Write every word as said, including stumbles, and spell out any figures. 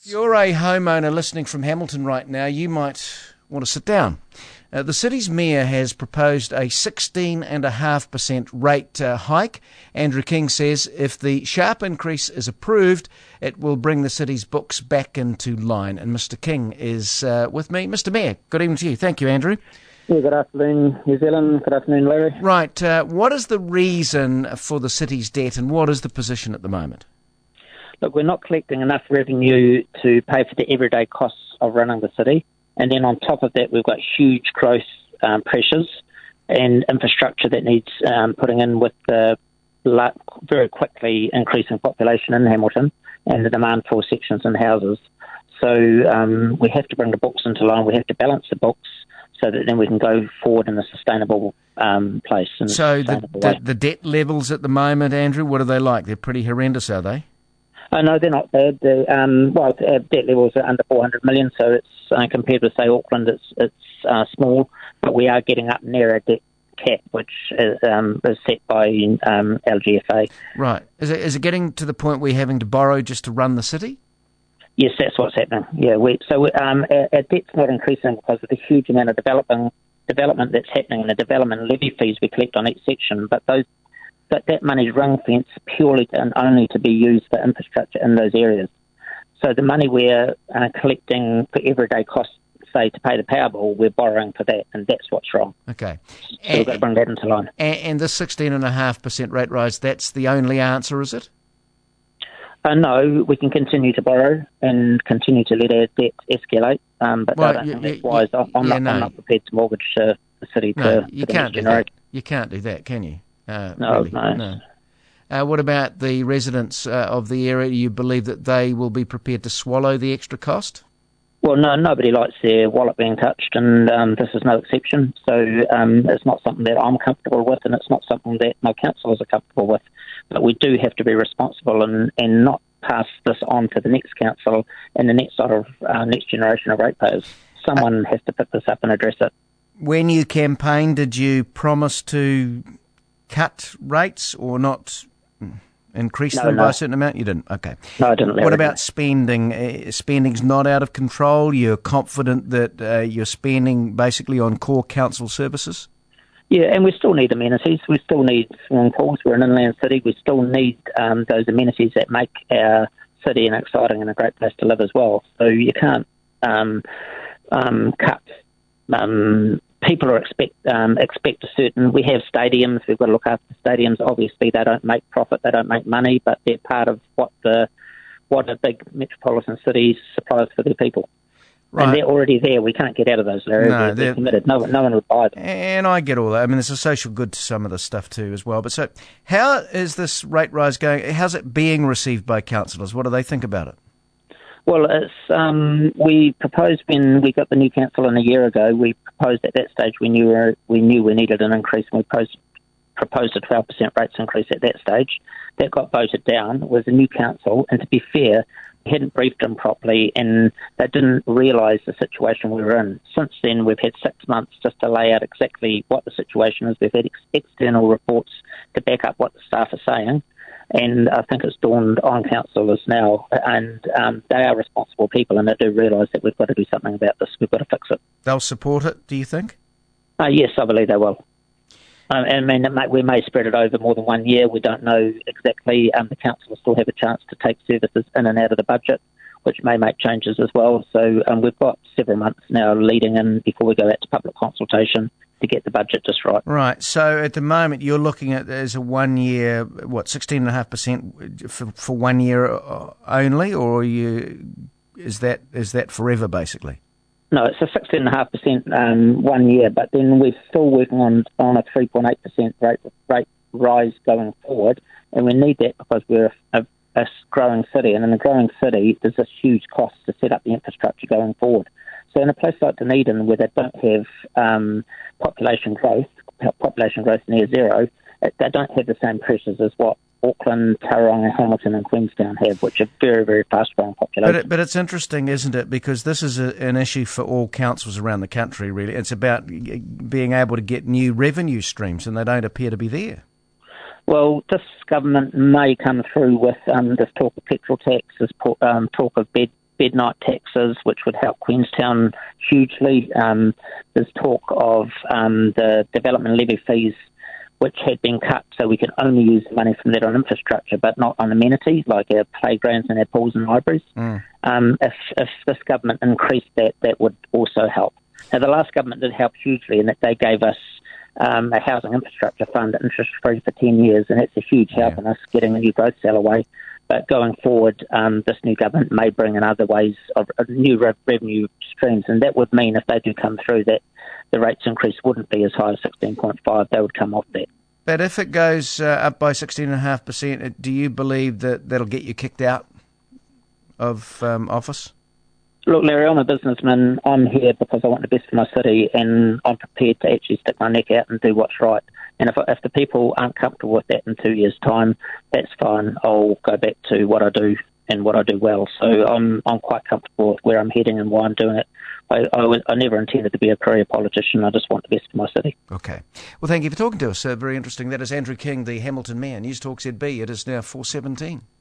If you're a homeowner listening from Hamilton right now, you might want to sit down. Uh, the city's mayor has proposed a sixteen point five percent rate uh, hike. Andrew King says if the sharp increase is approved, it will bring the city's books back into line. And Mister King is uh, with me. Mister Mayor, good evening to you. Thank you, Andrew. Yeah, good afternoon, New Zealand. Good afternoon, Larry. Right. Uh, what is the reason for the city's debt and what is the position at the moment? Look, we're not collecting enough revenue to pay for the everyday costs of running the city. And then on top of that, we've got huge growth um, pressures and infrastructure that needs um, putting in with the la- very quickly increasing population in Hamilton and the demand for sections and houses. So um, we have to bring the books into line. We have to balance the books so that then we can go forward in a sustainable um, place. So the, the, the debt levels at the moment, Andrew, what are they like? They're pretty horrendous, are they? Oh, no, they're not bad. They're, um, well, our debt levels are under four hundred million, so it's uh, compared with, say, Auckland, it's it's uh, small, but we are getting up near our debt cap, which is, um, is set by um, L G F A. Right. Is it is it getting to the point where you're having to borrow just to run the city? Yes, that's what's happening. Yeah, we, so we, um, our, our debt's not increasing because of the huge amount of developing, development that's happening and the development levy fees we collect on each section, but those That, that money is ring-fenced purely and only to be used for infrastructure in those areas. So the money we're uh, collecting for everyday costs, say, to pay the power bill, we're borrowing for that, and that's what's wrong. Okay. So and, we've got to bring that into line. And, and the sixteen point five percent rate rise, that's the only answer, is it? Uh, no, we can continue to borrow and continue to let our debt escalate, um, but well, I don't you, think that's you, wise. I'm, yeah, not, no. I'm not prepared to mortgage uh, the city no, to you the can't next do generation. that. You can't do that, can you? Uh, no, really? no, no. Uh, what about the residents uh, of the area? Do you believe that they will be prepared to swallow the extra cost? Well, no, nobody likes their wallet being touched, and um, this is no exception. So um, it's not something that I'm comfortable with, and it's not something that my councillors are comfortable with. But we do have to be responsible and, and not pass this on to the next council and the next sort of uh, next generation of ratepayers. Someone uh, has to pick this up and address it. When you campaigned, did you promise to cut rates or not increase no, them no. by a certain amount? You didn't? Okay. No, I didn't. What about spending? Uh, spending's not out of control? You're confident that uh, you're spending basically on core council services? Yeah, and we still need amenities. We still need swimming pools. We're an inland city. We still need um, those amenities that make our city an exciting and a great place to live as well. So you can't um, um, cut. Um, people are expect um, expect a certain. We have stadiums. We've got to look after stadiums. Obviously, they don't make profit. They don't make money, but they're part of what the what a big metropolitan city supplies for their people. Right. And they're already there. We can't get out of those, Larry. No, they're, they're committed. No, no one would buy them. And I get all that. I mean, there's a social good to some of this stuff too as well. But so how is this rate rise going? How's it being received by councillors? What do they think about it? Well, it's, um, we proposed when we got the new council in a year ago, we proposed at that stage we knew we, we knew we needed an increase, and we proposed, proposed a twelve percent rates increase at that stage. That got voted down. It was a new council, and to be fair, we hadn't briefed them properly, and they didn't realise the situation we were in. Since then, we've had six months just to lay out exactly what the situation is. We've had ex- external reports to back up what the staff are saying, and I think it's dawned on councillors now, and um, they are responsible people, and they do realise that we've got to do something about this. We've got to fix it. They'll support it, do you think? Uh, yes, I believe they will. Um, I mean, it may, we may spread it over more than one year. We don't know exactly. Um, the council will still have a chance to take services in and out of the budget, which may make changes as well. So um, we've got several months now leading in before we go out to public consultation to get the budget just right. Right. So at the moment you're looking at as a one year, what, sixteen point five percent for, for one year only, or are you, is that is that forever basically? No, it's a sixteen point five percent um, one year, but then we're still working on on a three point eight percent rate rate rise going forward, and we need that because we're a, a growing city, and in a growing city, there's this huge cost to set up the infrastructure going forward. So in a place like Dunedin, where they don't have um, population growth, population growth near zero, they don't have the same pressures as what Auckland, Tauranga, Hamilton and Queenstown have, which are very, very fast-growing populations. But, it, but it's interesting, isn't it? Because this is a, an issue for all councils around the country, really. It's about being able to get new revenue streams, and they don't appear to be there. Well, this government may come through with um, this talk of petrol tax, this um, talk of bed bed night taxes, which would help Queenstown hugely. Um, there's talk of um, the development levy fees, which had been cut, so we can only use the money from that on infrastructure, but not on amenities like our playgrounds and our pools and libraries. Mm. Um, if, if this government increased that, that would also help. Now, the last government did help hugely in that they gave us um, a housing infrastructure fund interest-free for ten years, and it's a huge help yeah. in us getting the new growth sale away. But going forward, um, this new government may bring in other ways of uh, new re- revenue streams, and that would mean if they do come through that the rates increase wouldn't be as high as sixteen point five, they would come off that. But if it goes uh, up by sixteen point five percent, do you believe that that'll get you kicked out of um, office? Look, Larry, I'm a businessman. I'm here because I want the best for my city, and I'm prepared to actually stick my neck out and do what's right. And if if the people aren't comfortable with that in two years' time, that's fine. I'll go back to what I do and what I do well. So I'm I'm quite comfortable with where I'm heading and why I'm doing it. I, I, was, I never intended to be a career politician. I just want the best for my city. Okay. Well, thank you for talking to us. Uh, very interesting. That is Andrew King, the Hamilton Mayor. News Talk Z B. It is now four seventeen.